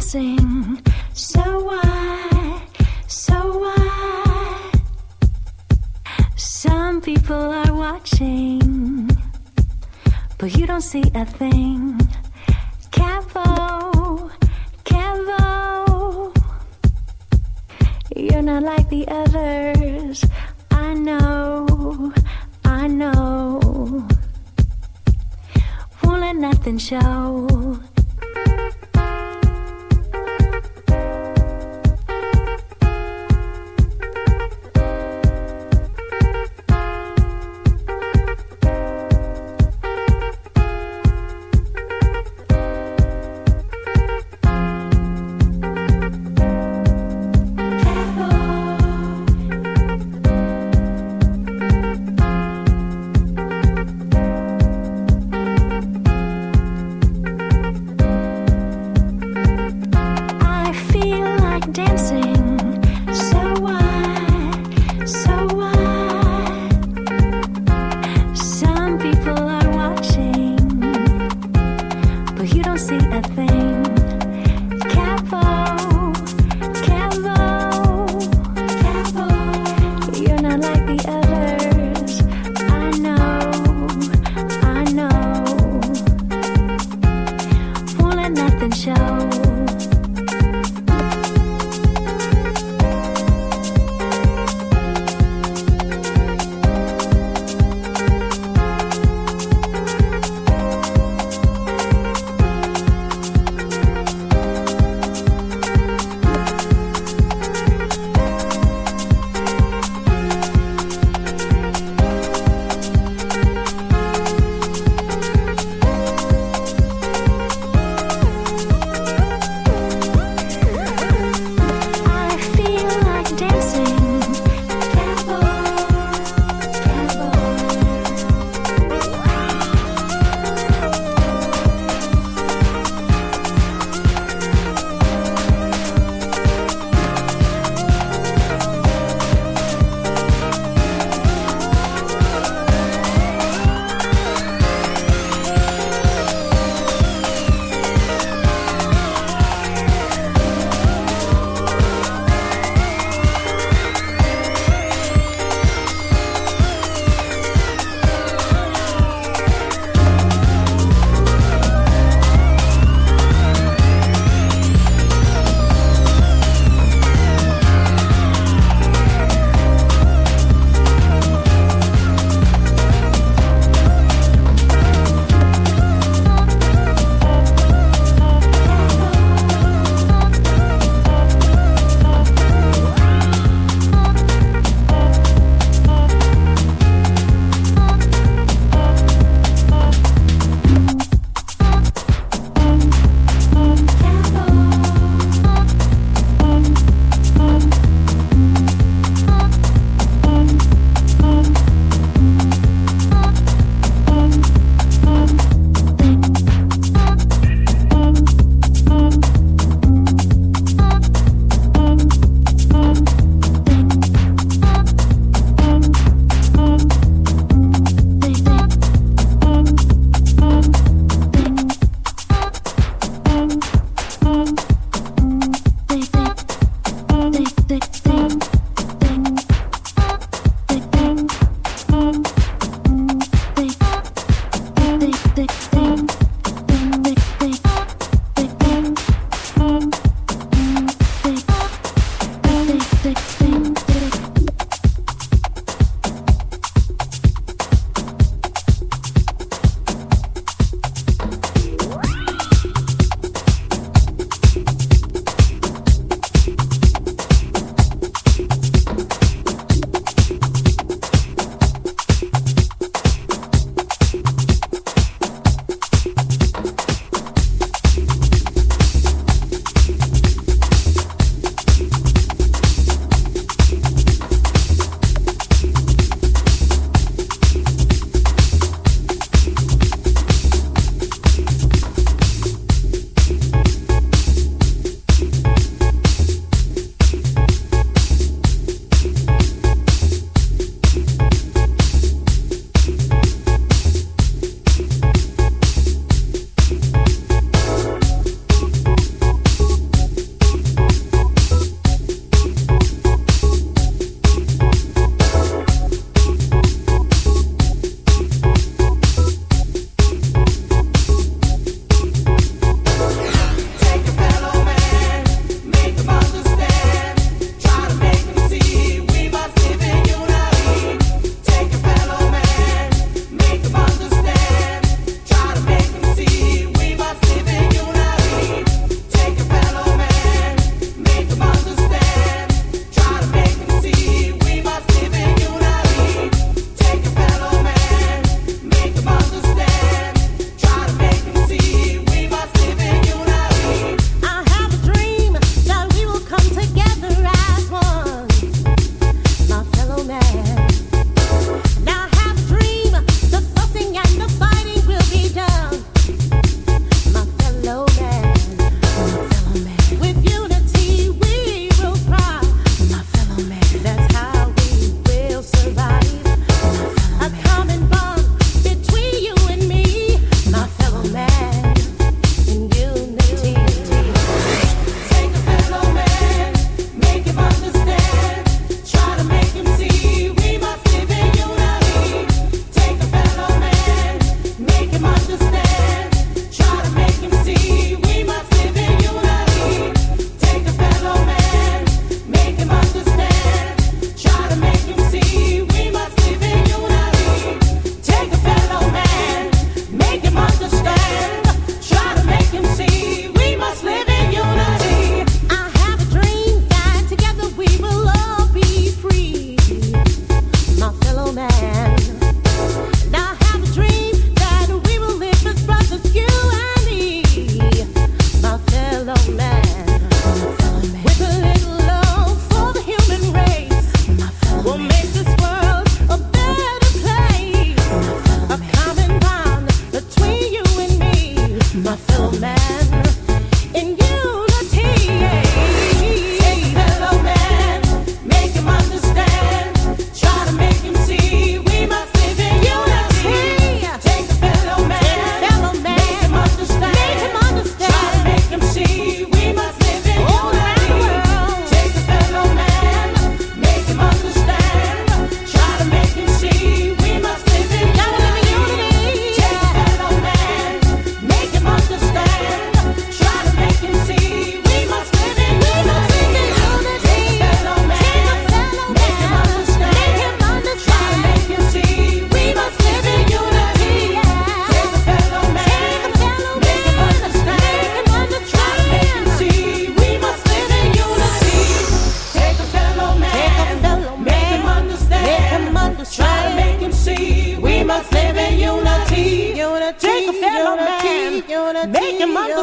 sing. So what? So what? Some people are watching, but you don't see a thing. Cavo, Cavo, you're not like the others. I know, I know. Won't let nothing show.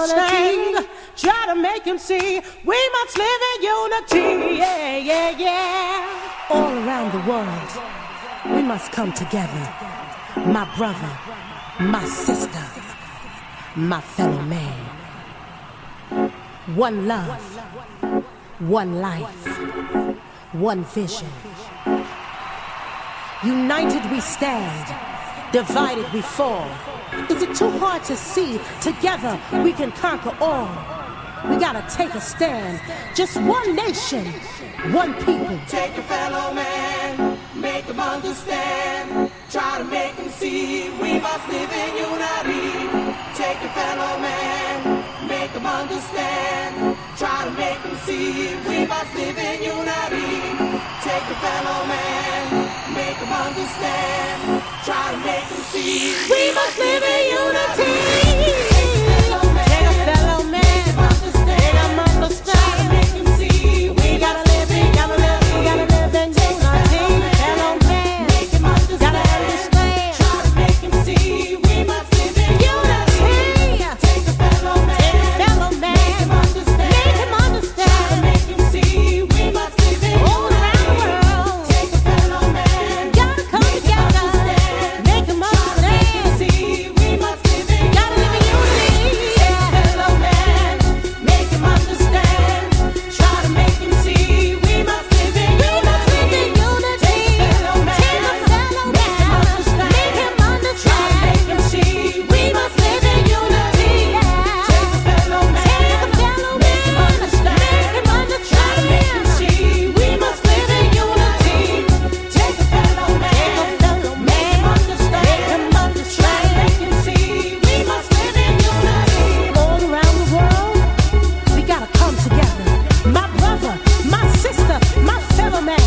understand. Try to make him see we must live in unity. Yeah, yeah, yeah. All around the world, we must come together. My brother, my sister, my fellow man. One love, one life, one vision. United we stand, divided we fall. Is it too hard to see? Together we can conquer all. We gotta take a stand. Just one nation, one people. Take a fellow man, make him understand. Try to make him see we must live in unity. Take a fellow man, make him understand. Try to make him see we must live in unity. Take a fellow man, make him understand. Try to make him see we must live in unity. Take a fellow man, make him understand. Try to make him see we gotta live in unity. Fellow man, make him understand. Try to make him see we must live in unity. Take a fellow man, make him understand. Try to make him see we must live in unity. All around the world, take a fellow man, gotta come together. Make him understand. See we must live in unity. Gotta live in unity. Take a fellow man, make him understand. Try to make him see we must live in unity. Take a fellow man, make him understand. Try to make him see we must live in unity. Take a fellow man, make him understand. Try to make him see we must live in unity. Take a fellow man, make him understand. Try to make him see we must live in unity. All around the world, we gotta come together. My brother, my sister, my fellow man.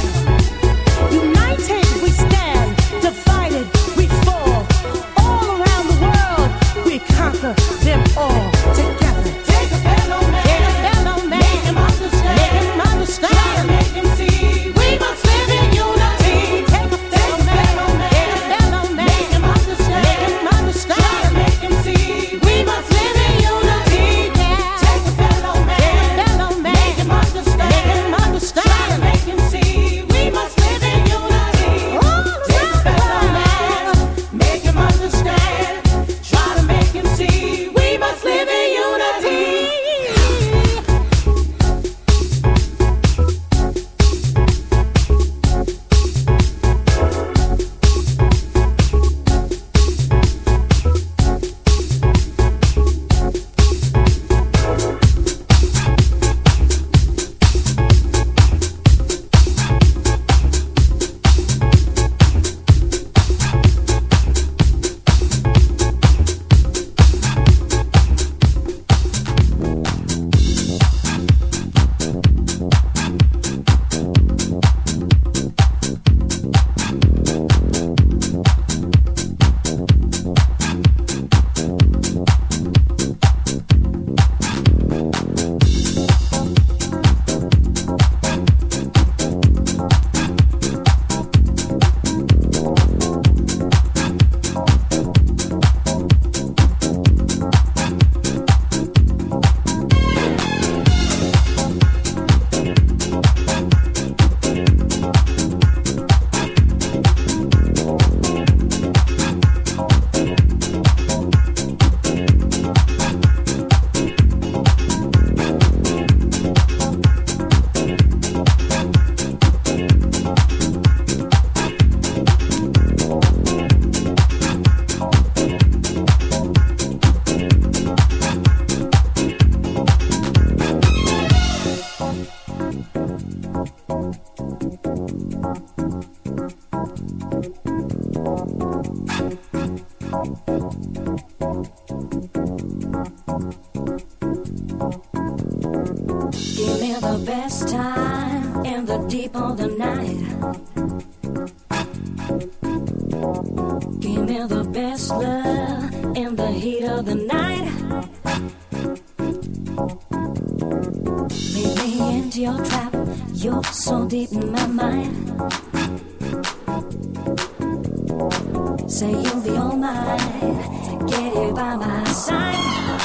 United we stand, divided we fall. All around the world, we conquer them all together. Take a fellow man, make him understand. Try to make him see we must live in unity. Take a fellow man, make him understand. Try to make him see we must live in unity. Take a fellow man, make him understand. Try to make him see we must live in unity. Take a fellow man, make him understand. Try to make him see we must live in unity. Give me the best time in the deep of the night. Give me the best love in the heat of the night. Lead me into your trap. You're so deep in my mind. Say you'll be all mine. Get you by my side.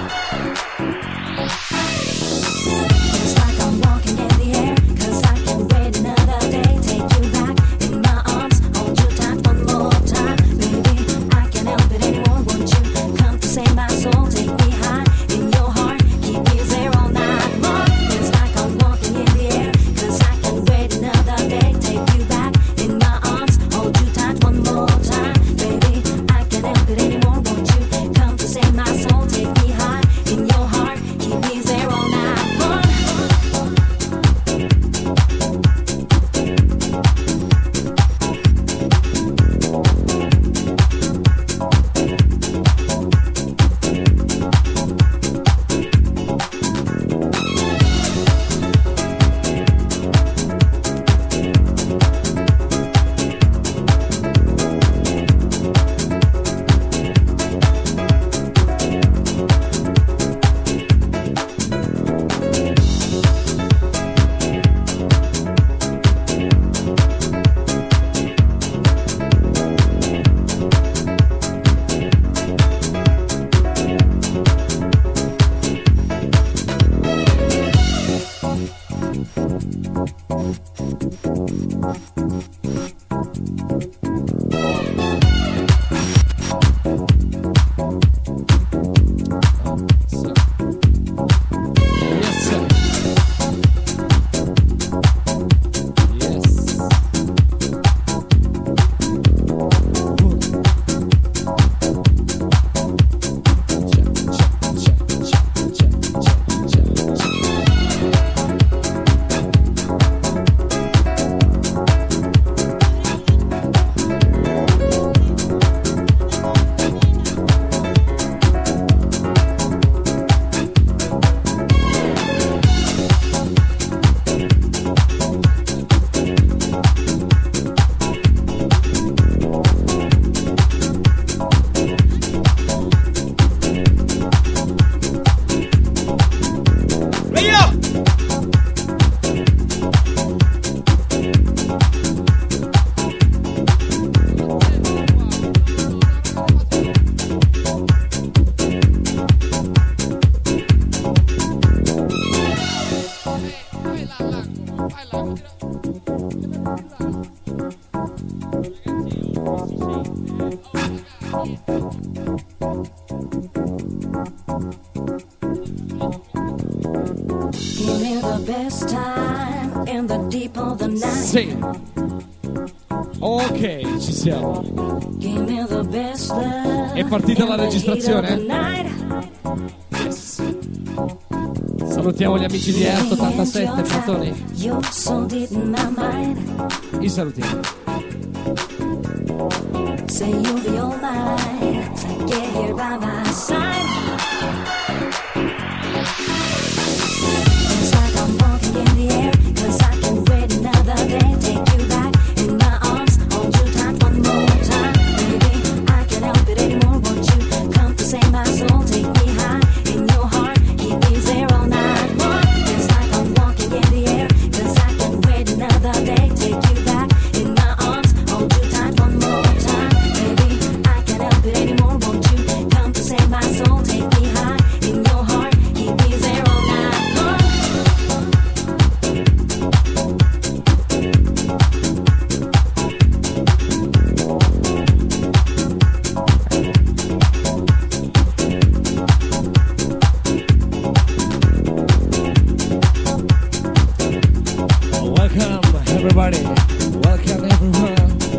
Sì. Ok, ci siamo. È partita la registrazione? Yes. Salutiamo gli amici di Earth 87, Fatoni. I salutiamo. Say you'll be all mine, get here by my side. It's like I'm walking in the air, 'cause I can wait another day. Take you back in my arms, hold you tight one more time. Baby, I can't help it anymore, won't you come to save my soul? Take me high in your heart, keep me there all night long. It's like I'm walking in the air, 'cause I can wait another day. Take you back in my arms, hold you tight one more time. Help it anymore, won't you come to save my soul? Take me high in your heart, keep me there all night long. Welcome everybody, welcome everyone.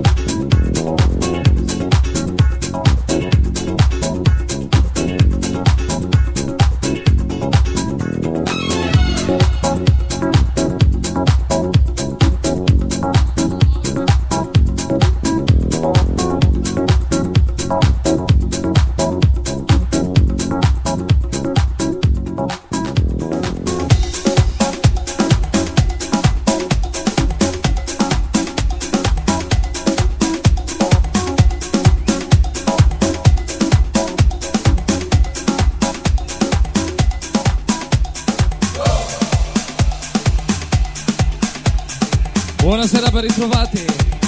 Buonasera, ben ritrovati.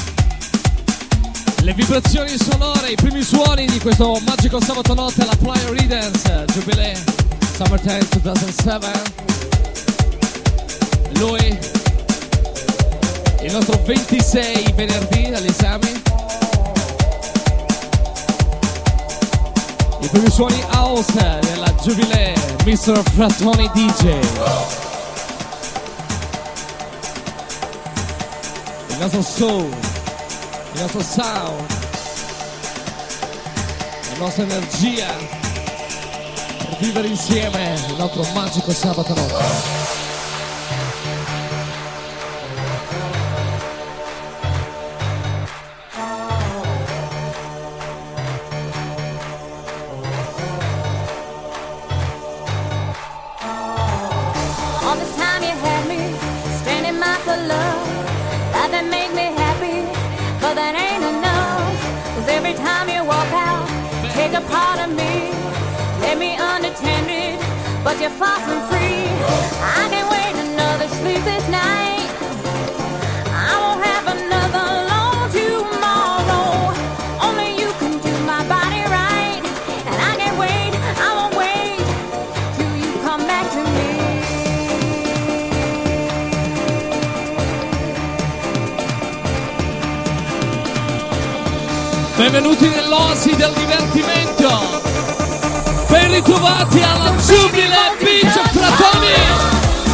Le vibrazioni sonore, i primi suoni di questo magico sabato notte alla Playa Redance Jubilee. Summertime 2007. Lui, il nostro 26 venerdì all'esame. I primi suoni house della Jubilee, Mr. Frattoni DJ. Il nostro soul, il nostro sound, la nostra energia per vivere insieme il nostro magico sabato notte. Take a part of me, let me unattended, but you're far from free. I can't wait another sleepless night. I won't have another long tomorrow. Only you can do my body right. And I can't wait, I won't wait till you come back to me. Benvenuti nell'oasi del divertimento. Ben ritrovati alla Jubilee Beach Frattoni.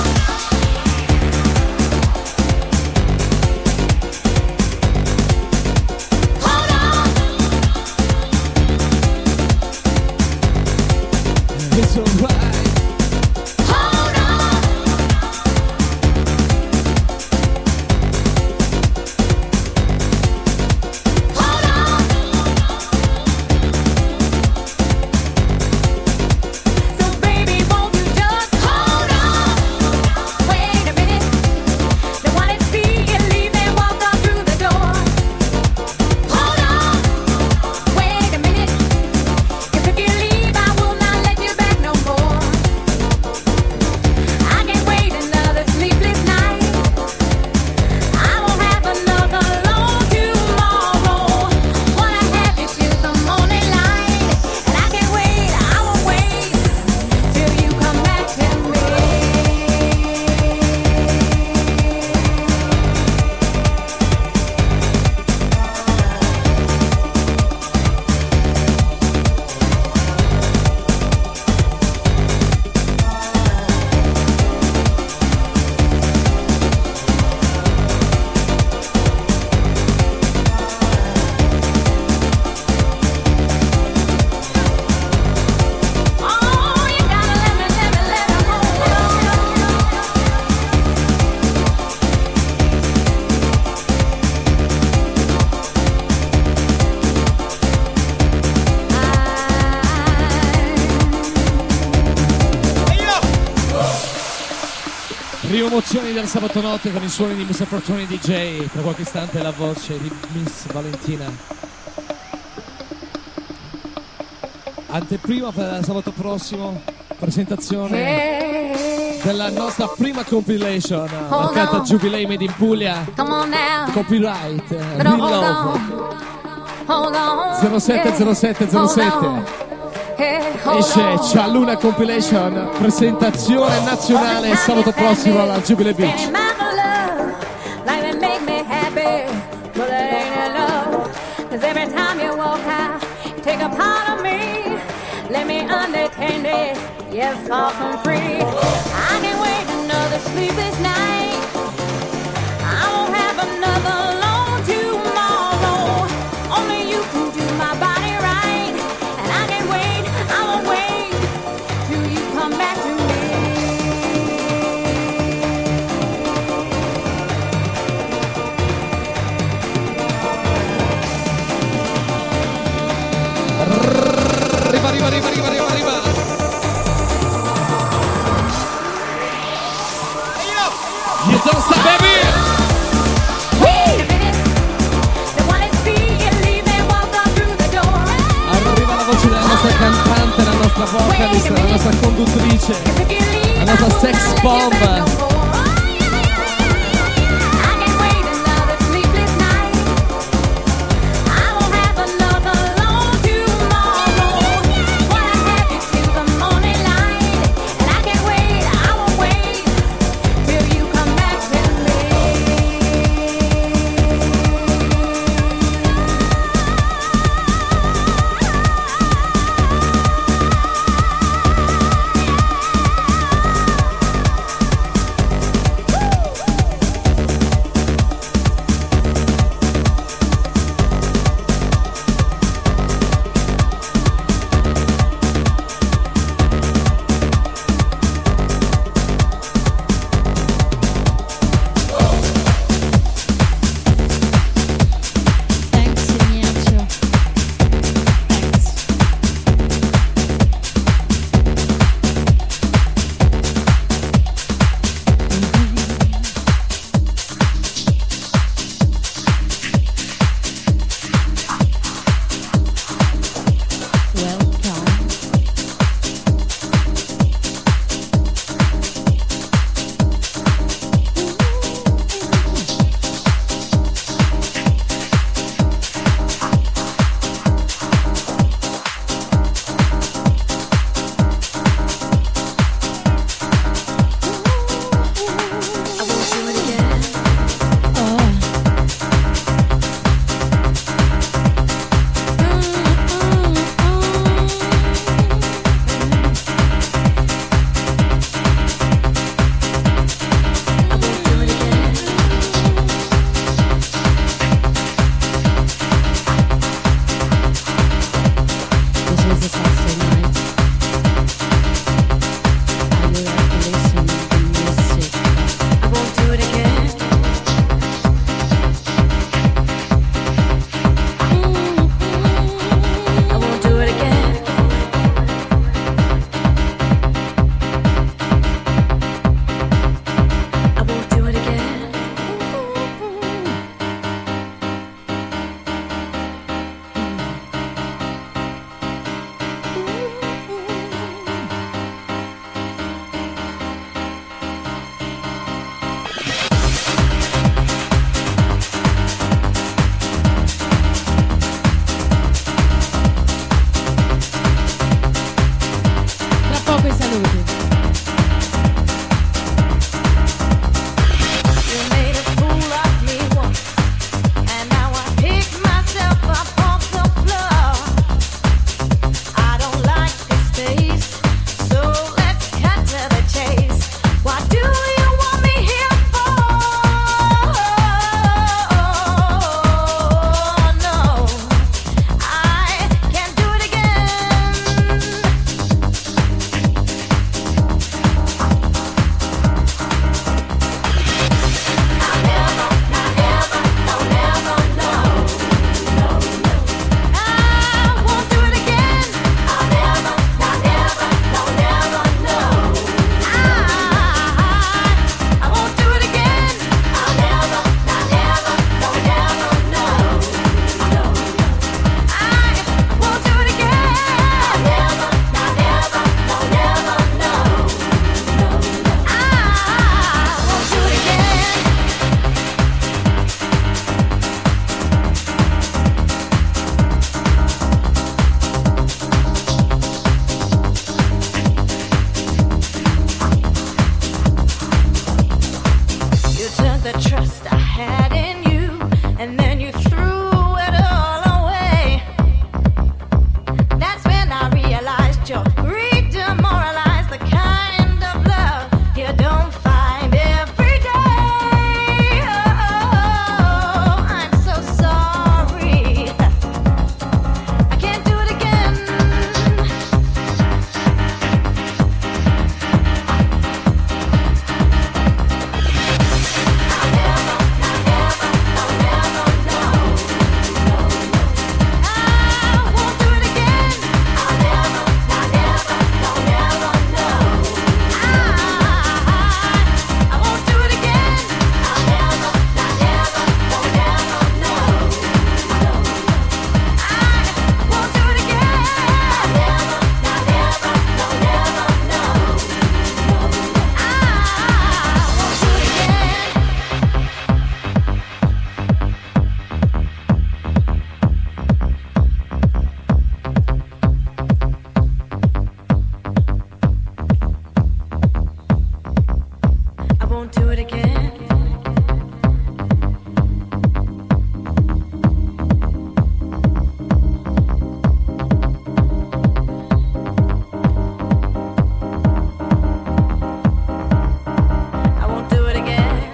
Emozioni del sabato notte con i suoni di Mr. Frattoni DJ. Tra qualche istante la voce di Miss Valentina. Anteprima per sabato prossimo, presentazione della nostra prima compilation marcata Jubilee Made in Puglia. Copyright Reload 070707. Esce Cialuna Compilation, presentazione nazionale sabato prossimo alla Jubilee Beach. Arriva. You don't stop, baby. Arriva la voce della nostra cantante, la nostra vocalist, la nostra conduttrice, la nostra sex bomb. was a Saturday night. I would have to listen to music. I won't do it again. I won't do it again. I won't do it again. Tra poco i saluti. You made a fool of me once, and now I pick myself up off the floor. I don't like this space, so let's cut to the chase. What do you want me here for? No, I can't do it again. I won't do it again. I won't do it again. I won't do it again. You took the trust I had in you, and then you threw it all away. That's when I realized your greed demoralized the kind of love you don't find every day. Oh, I'm so sorry. I can't do it again. I won't do it again. I won't do it again. I won't do it again. I won't do it again. I won't do it again.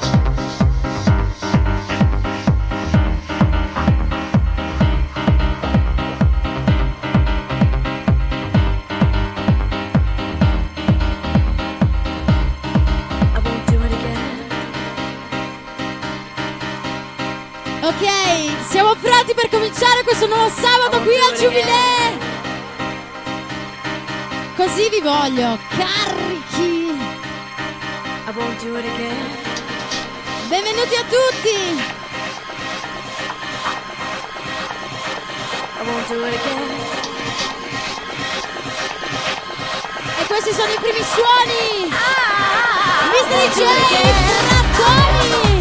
I won't do it again. Ok, siamo pronti per cominciare questo nuovo sabato qui al Giubilè. Così vi voglio, carichi. I won't do it again. Benvenuti a tutti. I won't do it again. E questi sono i primi suoni. Mr. J. Rattoni.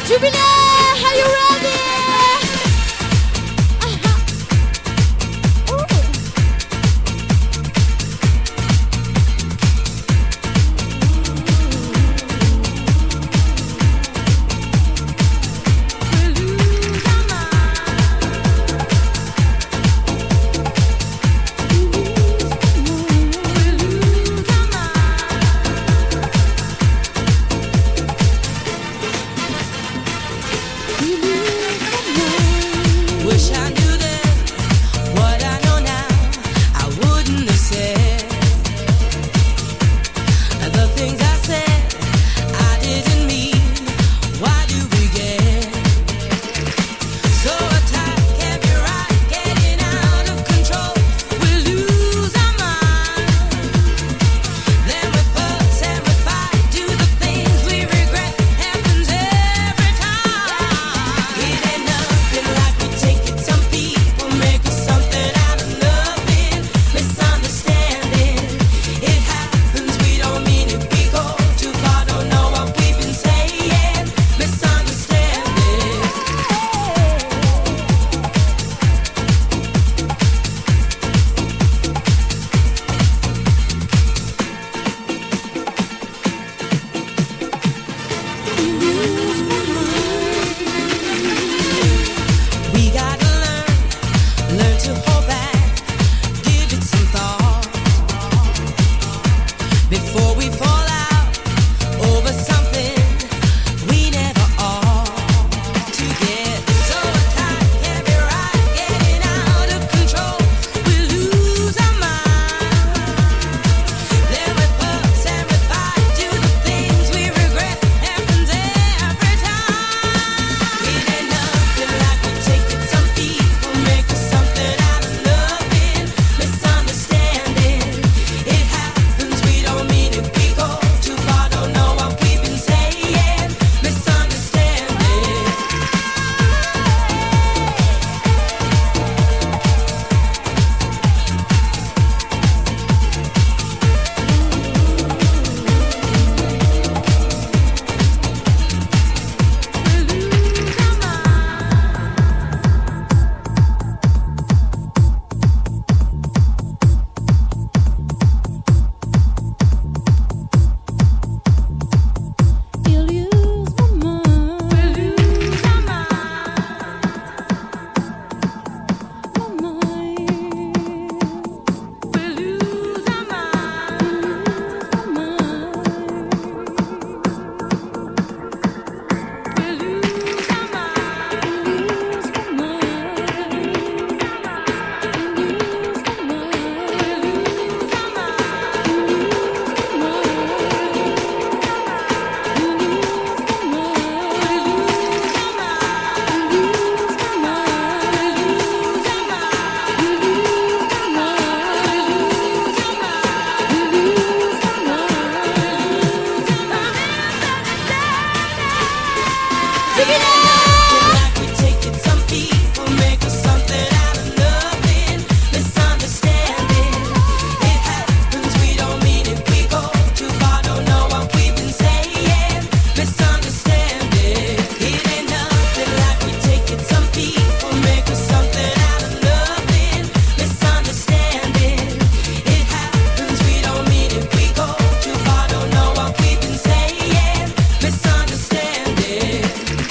Jubilee, are you ready? Wish I knew then what I know now. I wouldn't have said the things I said. I didn't mean. Why do we get so attached? Can't be right, getting out of control. We lose our mind. Then we fuss and we fight. Do the things we regret. Happens every time. It ain't nothing like we take it. Some people make us something out of nothing. Misunderstanding. It happens, we don't mean it. We go too far, don't know what we've been saying. Misunderstanding. We gotta learn to hold back, give it some thought before we fall out over something we never ought to get. So attached, can't be right, getting out of control. We lose our mind. Then we fuss and we fight, do the things we regret. Happens every time. It ain't nothing like we take it. Some people make us something out of nothing. Misunderstanding. It happens, we don't mean it. We go too far, don't know what we've been saying. Misunderstanding. You'll lose my mind. We lose our mind. My mind. We lose our mind. My mind. We lose our mind. Like we take it, some people make us something out of nothing. Misunderstanding. It happens, we don't mean it. We go too far, don't know what we've been saying. Misunderstanding. It ain't nothing like we take it. Some people make us something out of nothing. Misunderstanding. It happens, we don't mean it. We go too far, don't know what we've been saying. Misunderstanding.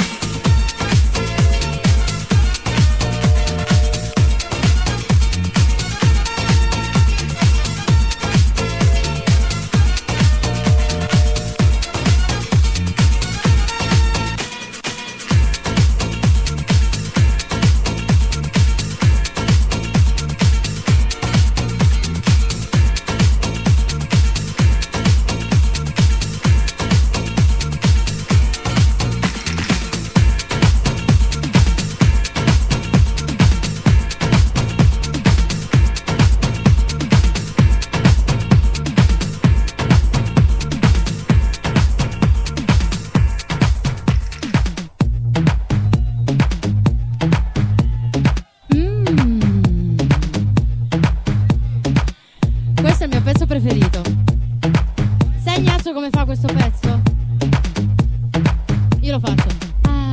Questo è il mio pezzo preferito. Sai Ignazio come fa questo pezzo? Io lo faccio.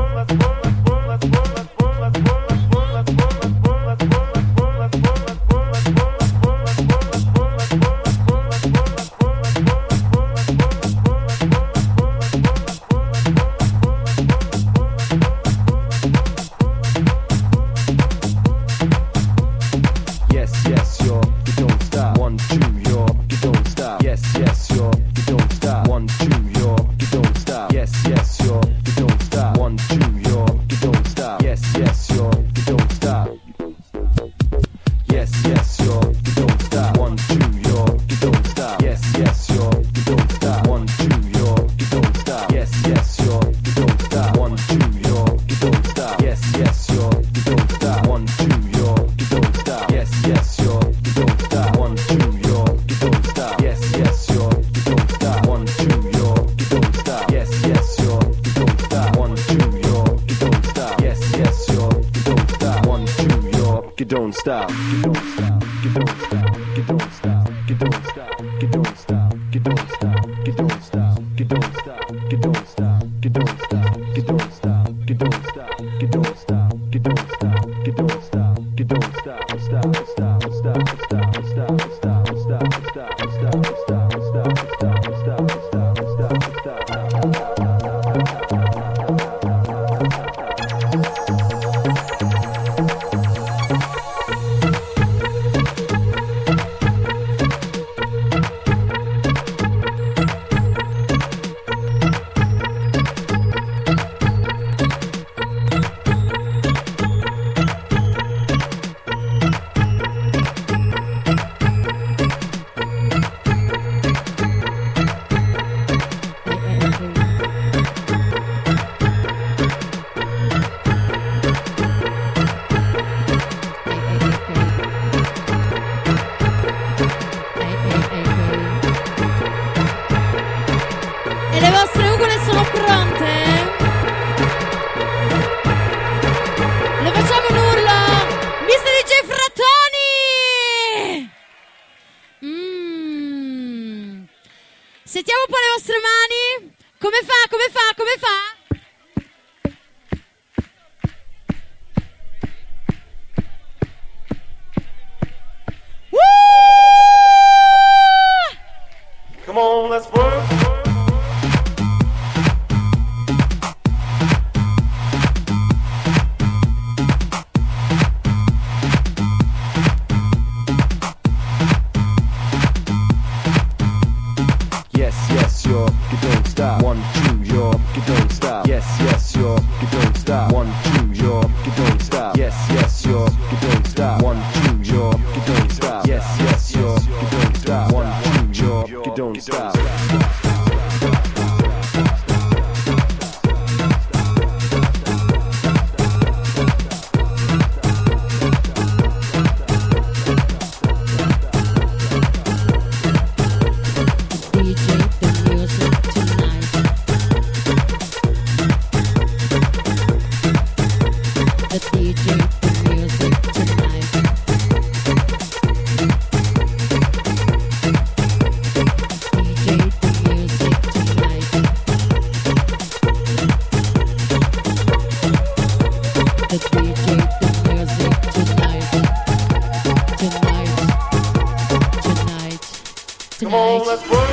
Sentiamo un po' le vostre mani. Come fa? Come fa? Come fa? Come on, let's work. Yes, yes, yo, you don't stop. 1, 2, yo, you don't stop. Yes, yes, yo, you don't stop. 1, 2, yo, you don't stop. Yes, yes, yo, you don't stop. 1, 2, yo, you don't stop. Yes, yes, yo, you don't stop. 1, 2, yo, you don't stop. Come on, let's work.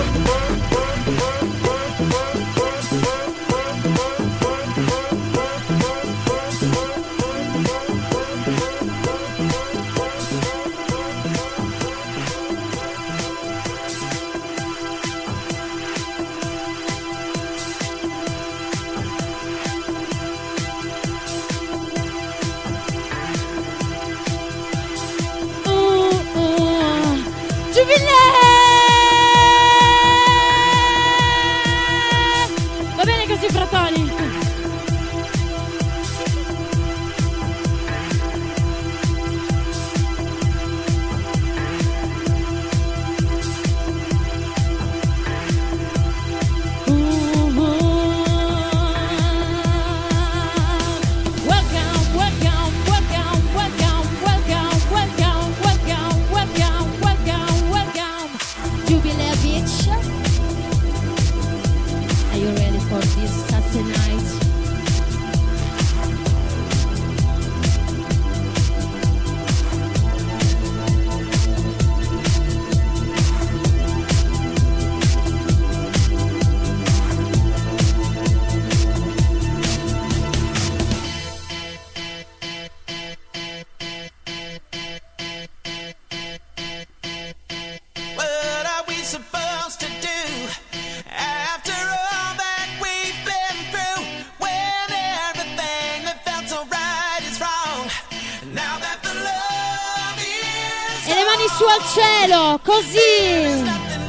su al cielo, così.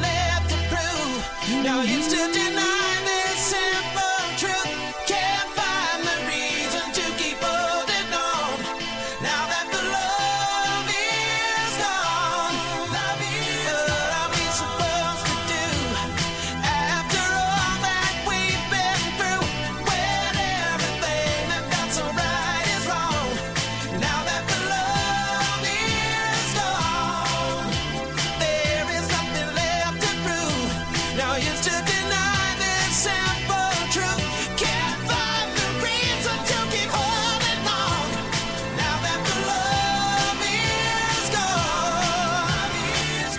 Now you still deny this simple truth. Can't find the reason to keep holding on. Now that the love is gone, love is what are we supposed to do? After all that we've been through, when everything that felt so right is wrong. Now that the love is gone, there is nothing left to prove. Now you still deny this simple truth. Can't find the reason to keep holding on. Now that the love is gone, is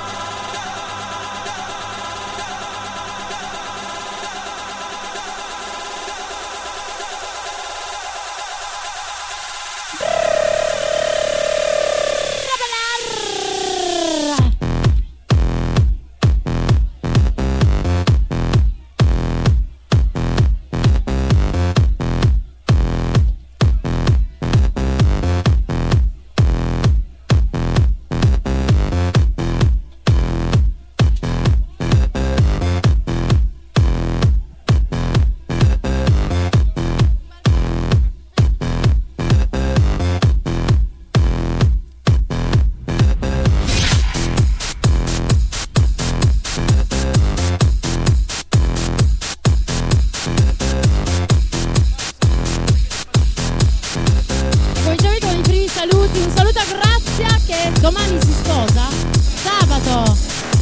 Come già vedo i primi saluti, un saluto a Grazia che domani si sposa, sabato.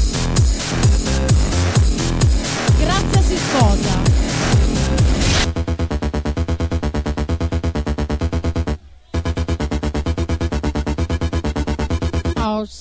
Grazia si sposa. House.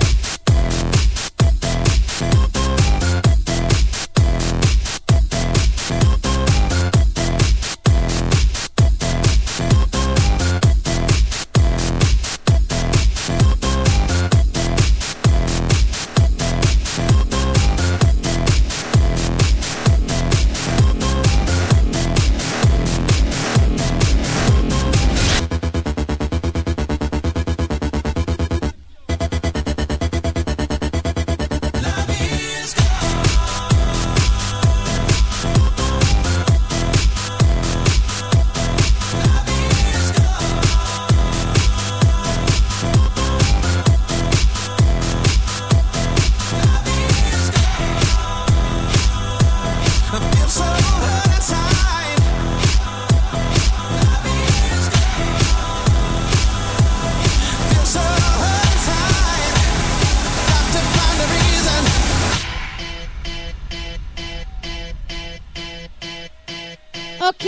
Ok.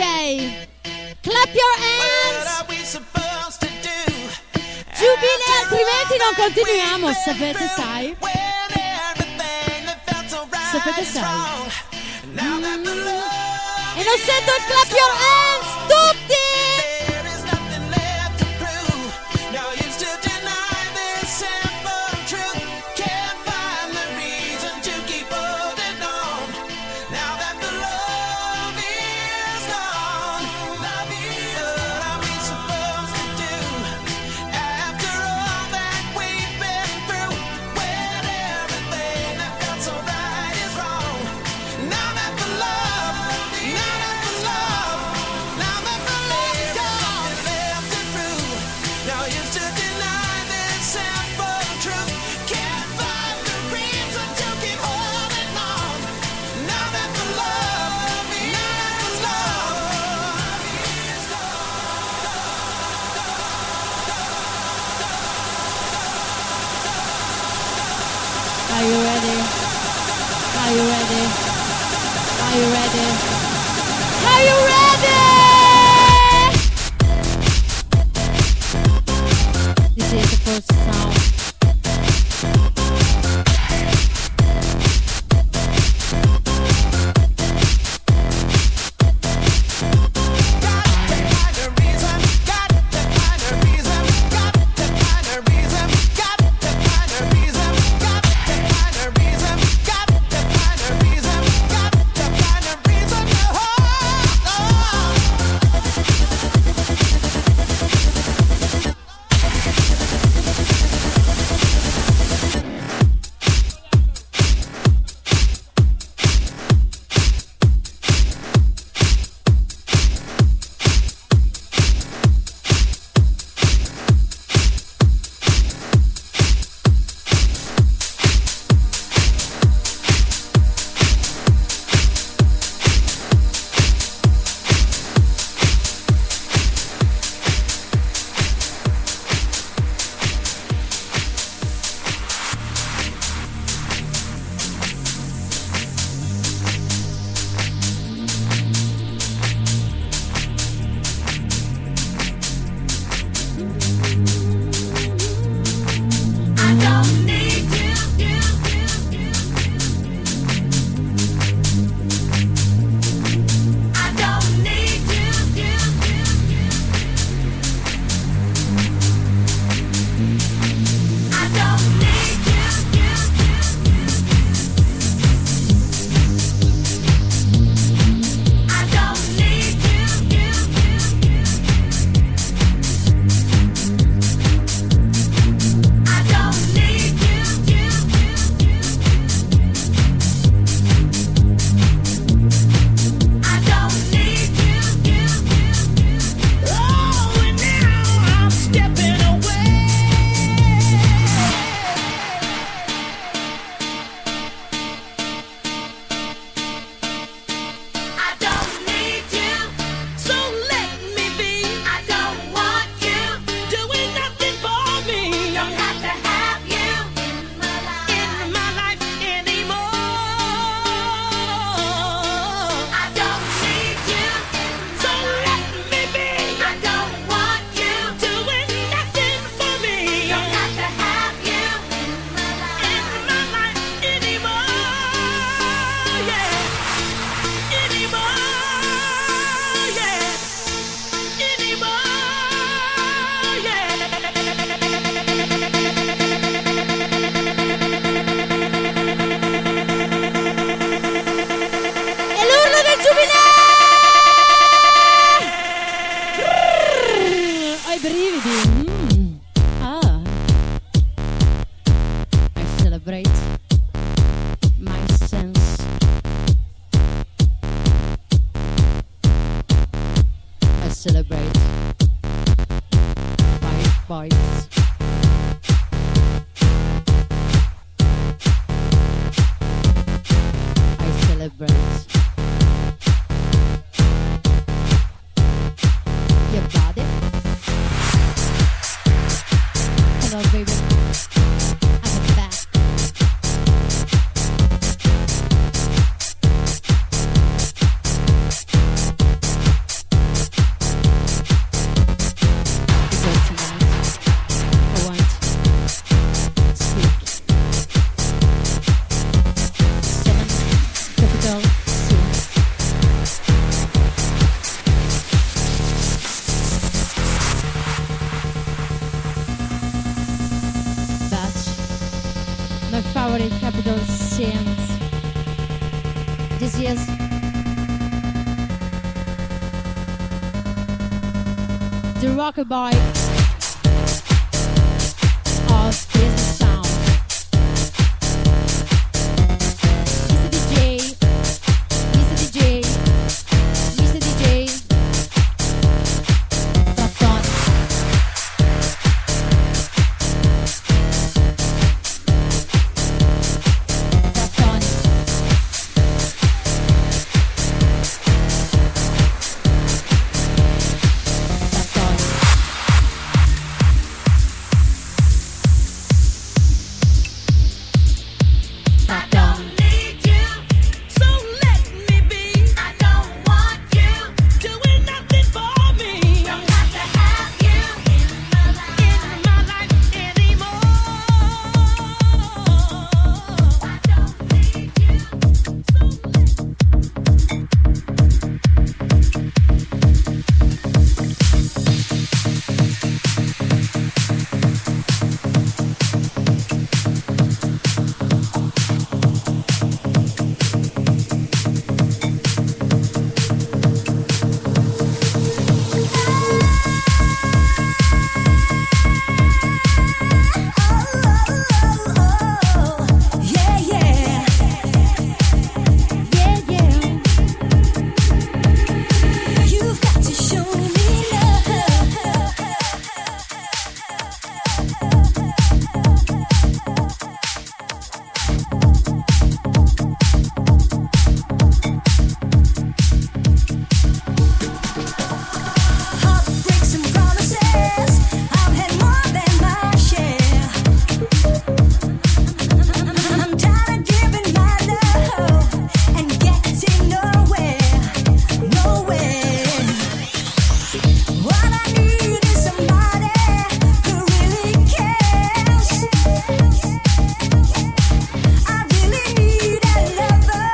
Clap your hands. what are we supposed to do? Giubile, altrimenti non continuiamo, sapete, sai? When everything that felt so right Sapete, is sai? wrong. Now that the love E non sento il clap your hands, tutti! there is nothing left to prove. Now you still deny this simple truth. Can't find the reason to keep holding on. Now that the love is gone, love is what are we supposed to do? After all that we've been through, when everything that felt so right is wrong. Now that the love, now that the love, now that the love's gone, left to prove. Now you still deny this simple truth. Can't find the reason to keep holding on. Now that the love, now that the love is Are you ready? Are you ready? Are you ready? Are you ready? This is the first sound. find a reason, got to find a reason, got to find a reason, got to find a reason, got to find a reason, got to find a reason, got to find a reason to hold on. Boys. I celebrate your body. Hello, baby. I'm back. Because tonight I want to speak. 7 capital C. But my favorite capital scenes this year's the rockabye of business sound. Mr. DJ, Mr. DJ, Mr. DJ, Soft on. Soft on. Soft on. Soft on. Need you, so let me be. I don't want you doing nothing for me. Don't have to have you in my life anymore. I don't need you, so yeah, yeah. Yeah, yeah. You've got to show me love. Heartbreaks and promises, I've had more than my share. I'm tired of giving my love and getting nowhere, nowhere. What I need is somebody who really cares. I really need a lover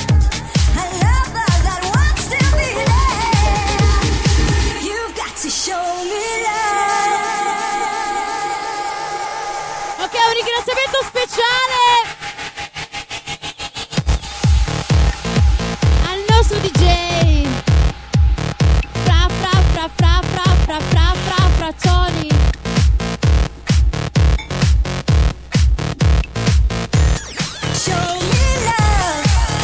that wants to be there. You've got to show me love. Ok, un ringraziamento speciale al nostro DJ Fra Tony. Show me love.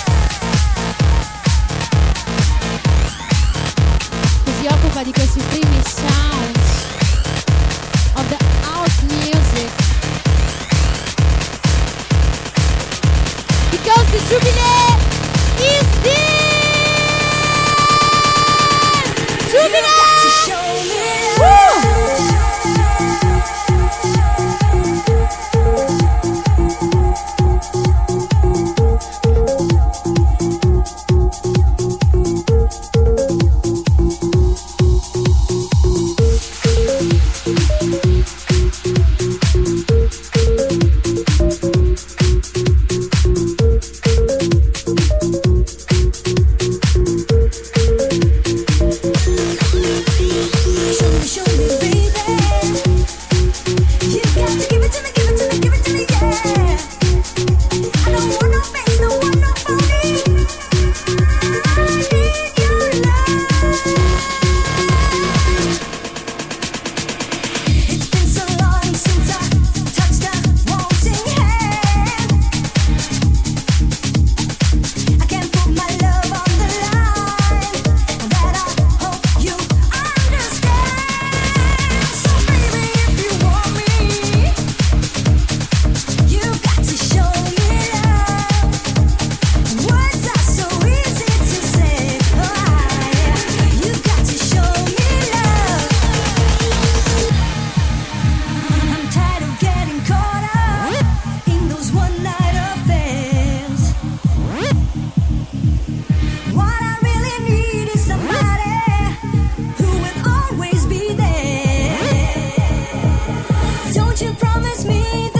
Che si occupa di questi primi sounds of the house music. Won't you promise me